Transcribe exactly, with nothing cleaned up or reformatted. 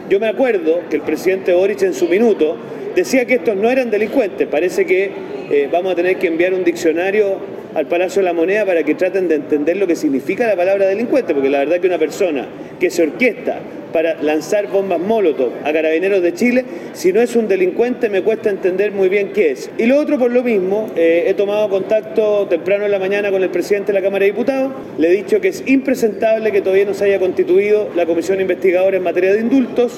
Yo me acuerdo que el presidente Boric en su minuto decía que estos no eran delincuentes. Parece que eh, vamos a tener que enviar un diccionario al Palacio de la Moneda para que traten de entender lo que significa la palabra delincuente, porque la verdad que una persona que se orquesta para lanzar bombas Molotov a Carabineros de Chile, si no es un delincuente me cuesta entender muy bien qué es. Y lo otro, por lo mismo, eh, he tomado contacto temprano en la mañana con el presidente de la Cámara de Diputados, le he dicho que es impresentable que todavía no se haya constituido la comisión investigadora en materia de indultos.